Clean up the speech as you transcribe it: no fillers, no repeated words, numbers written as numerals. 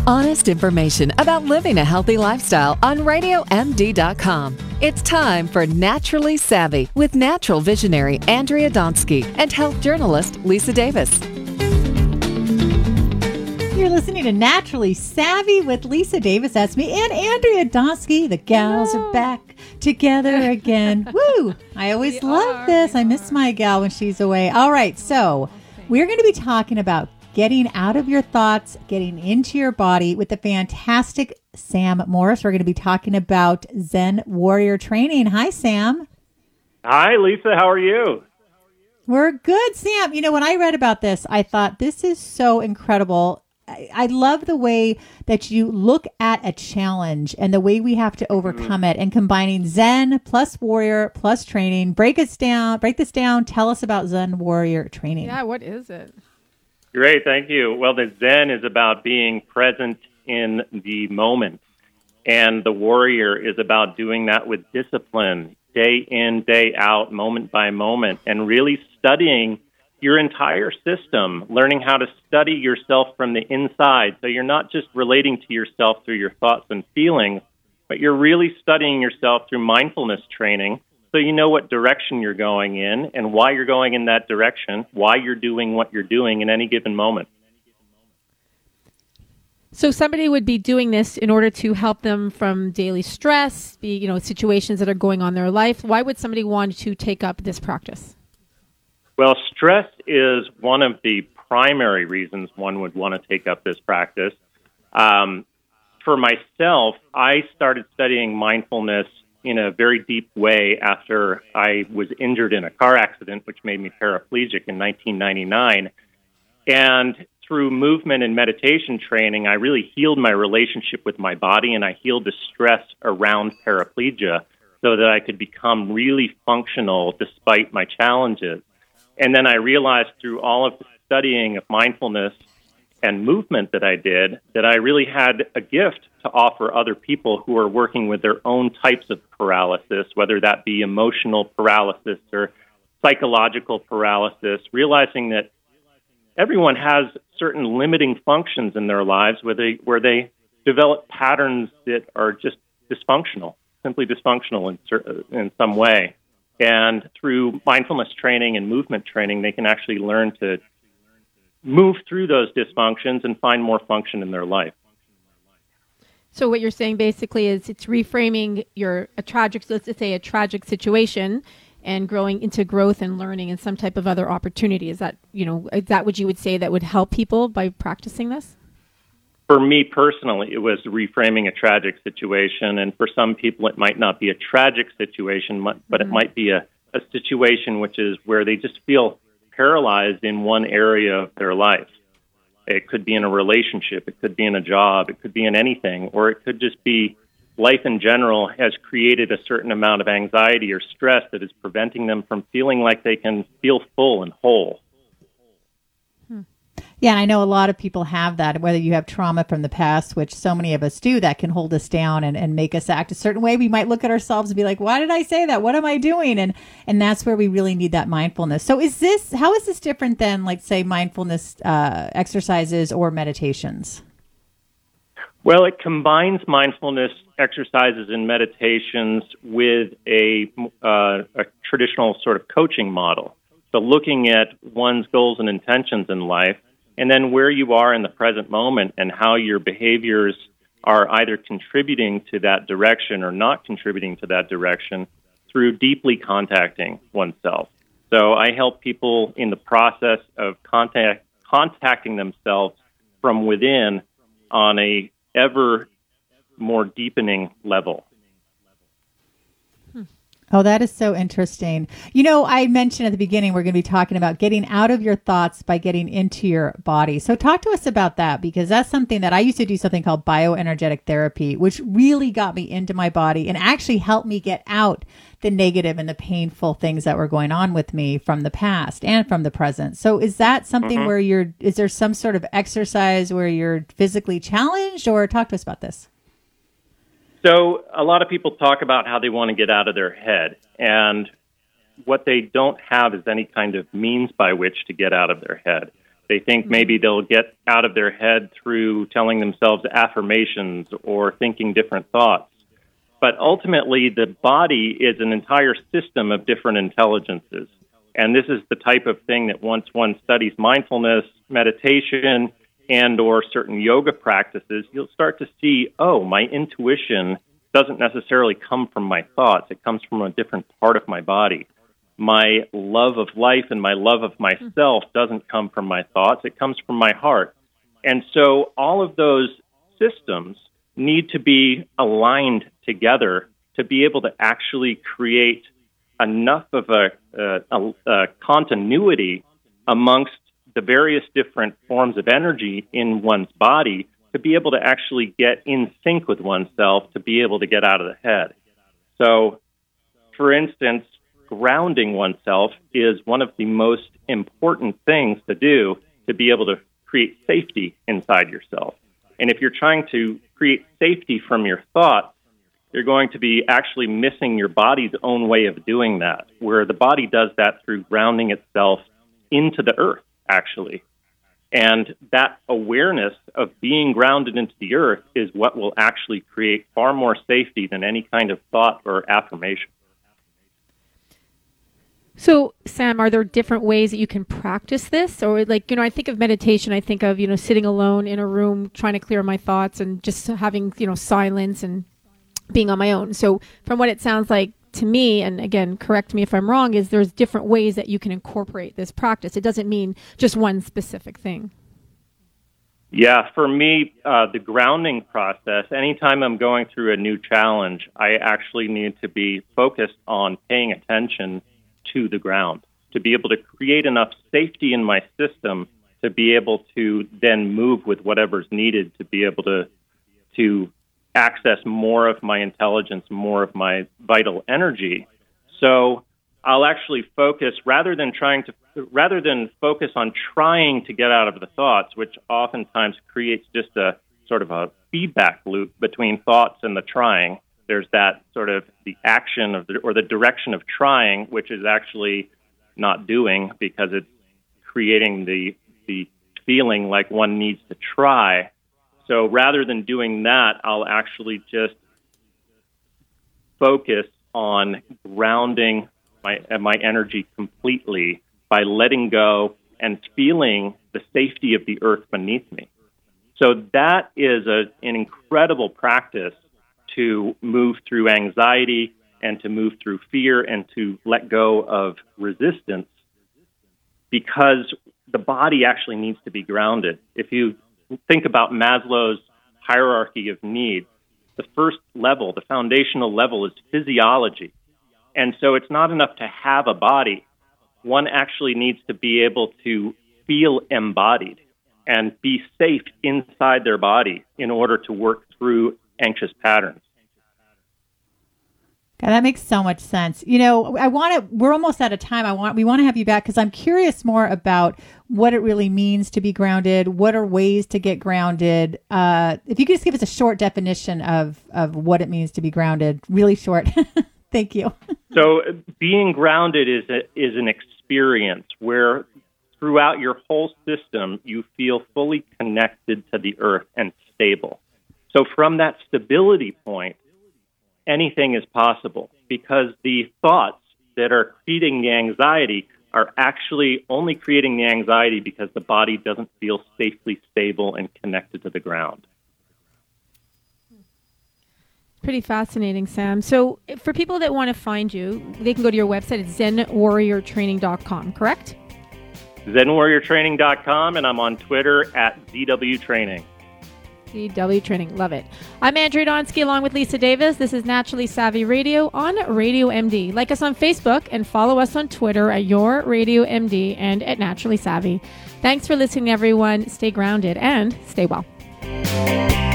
Honest information about living a healthy lifestyle on RadioMD.com. It's time for Naturally Savvy with natural visionary Andrea Donsky and health journalist Lisa Davis. You're listening to Naturally Savvy with Lisa Davis. That's me and Andrea Donsky. The gals are back together again. Woo! I always love this. I miss my gal when she's away. All right, so we're going to be talking about getting out of your thoughts, getting into your body with the fantastic Sam Morris. We're going to be talking about Zen Warrior Training. Hi, Sam. Hi, Lisa. How are you? We're good, Sam. You know, when I read about this, I thought this is so incredible. I love the way that you look at a challenge and the way we have to overcome it, and combining Zen plus Warrior plus training. Break this down. Tell us about Zen Warrior Training. Yeah, what is it? Great, thank you. Well, the Zen is about being present in the moment, and the Warrior is about doing that with discipline, day in, day out, moment by moment, and really studying your entire system, learning how to study yourself from the inside. So you're not just relating to yourself through your thoughts and feelings, but you're really studying yourself through mindfulness training, so you know what direction you're going in and why you're going in that direction, why you're doing what you're doing in any given moment. So somebody would be doing this in order to help them from daily stress, situations that are going on in their life. Why would somebody want to take up this practice? Well, stress is one of the primary reasons one would want to take up this practice. For myself, I started studying mindfulness in a very deep way after I was injured in a car accident, which made me paraplegic in 1999. And through movement and meditation training, I really healed my relationship with my body, and I healed the stress around paraplegia so that I could become really functional despite my challenges. And then I realized through all of the studying of mindfulness and movement that I did, that I really had a gift to offer other people who are working with their own types of paralysis, whether that be emotional paralysis or psychological paralysis, realizing that everyone has certain limiting functions in their lives where they develop patterns that are just dysfunctional, simply dysfunctional in some way. And through mindfulness training and movement training, they can actually learn to move through those dysfunctions and find more function in their life. So what you're saying basically is it's reframing a tragic situation and growing into growth and learning and some type of other opportunity. Is that what you would say that would help people by practicing this? For me personally, it was reframing a tragic situation, and for some people it might not be a tragic situation, but it might be a situation which is where they just feel paralyzed in one area of their life. It could be in a relationship, it could be in a job, it could be in anything, or it could just be life in general has created a certain amount of anxiety or stress that is preventing them from feeling like they can feel full and whole. Yeah, and I know a lot of people have that, whether you have trauma from the past, which so many of us do, that can hold us down and make us act a certain way. We might look at ourselves and be like, why did I say that? What am I doing? And that's where we really need that mindfulness. So how is this different than, like, say, mindfulness exercises or meditations? Well, it combines mindfulness exercises and meditations with a traditional sort of coaching model. So looking at one's goals and intentions in life, and then where you are in the present moment and how your behaviors are either contributing to that direction or not contributing to that direction through deeply contacting oneself. So I help people in the process of contacting themselves from within on a ever more deepening level. Oh, that is so interesting. I mentioned at the beginning, we're going to be talking about getting out of your thoughts by getting into your body. So talk to us about that, because that's something that I used to do, something called bioenergetic therapy, which really got me into my body and actually helped me get out the negative and the painful things that were going on with me from the past and from the present. So is that something where is there some sort of exercise where you're physically challenged, or talk to us about this? So a lot of people talk about how they want to get out of their head, and what they don't have is any kind of means by which to get out of their head. They think maybe they'll get out of their head through telling themselves affirmations or thinking different thoughts. But ultimately, the body is an entire system of different intelligences. And this is the type of thing that once one studies mindfulness, meditation, and or certain yoga practices, you'll start to see, oh, my intuition doesn't necessarily come from my thoughts. It comes from a different part of my body. My love of life and my love of myself doesn't come from my thoughts. It comes from my heart. And so all of those systems need to be aligned together to be able to actually create enough of a continuity amongst the various different forms of energy in one's body to be able to actually get in sync with oneself to be able to get out of the head. So, for instance, grounding oneself is one of the most important things to do to be able to create safety inside yourself. And if you're trying to create safety from your thoughts, you're going to be actually missing your body's own way of doing that, where the body does that through grounding itself into the earth, actually. And that awareness of being grounded into the earth is what will actually create far more safety than any kind of thought or affirmation. So, Sam, are there different ways that you can practice this? Or I think of meditation, I think of, sitting alone in a room, trying to clear my thoughts and just having, silence and being on my own. So from what it sounds like to me, and again, correct me if I'm wrong, is there's different ways that you can incorporate this practice. It doesn't mean just one specific thing. Yeah, for me, the grounding process, anytime I'm going through a new challenge, I actually need to be focused on paying attention to the ground, to be able to create enough safety in my system to be able to then move with whatever's needed to be able to access more of my intelligence, more of my vital energy. So I'll actually focus rather than focus on trying to get out of the thoughts, which oftentimes creates just a sort of a feedback loop between thoughts and the trying. There's that sort of the action of or the direction of trying, which is actually not doing because it's creating the feeling like one needs to try. So rather than doing that, I'll actually just focus on grounding my energy completely by letting go and feeling the safety of the earth beneath me. So that is an incredible practice to move through anxiety and to move through fear and to let go of resistance, because the body actually needs to be grounded. If you think about Maslow's hierarchy of needs, the first level, the foundational level, is physiology. And so it's not enough to have a body. One actually needs to be able to feel embodied and be safe inside their body in order to work through anxious patterns. God, that makes so much sense. We're almost out of time. We want to have you back because I'm curious more about what it really means to be grounded. What are ways to get grounded? If you could just give us a short definition of what it means to be grounded, really short. Thank you. So being grounded is an experience where throughout your whole system, you feel fully connected to the earth and stable. So from that stability point, anything is possible, because the thoughts that are creating the anxiety are actually only creating the anxiety because the body doesn't feel safely stable and connected to the ground. Pretty fascinating, Sam. So for people that want to find you, they can go to your website. It's ZenWarriorTraining.com, correct? ZenWarriorTraining.com, and I'm on Twitter at ZWTraining. ZW Training. Love it. I'm Andrea Donsky along with Lisa Davis. This is Naturally Savvy Radio on Radio MD. Like us on Facebook and follow us on Twitter at Your Radio MD and at Naturally Savvy. Thanks for listening, everyone. Stay grounded and stay well.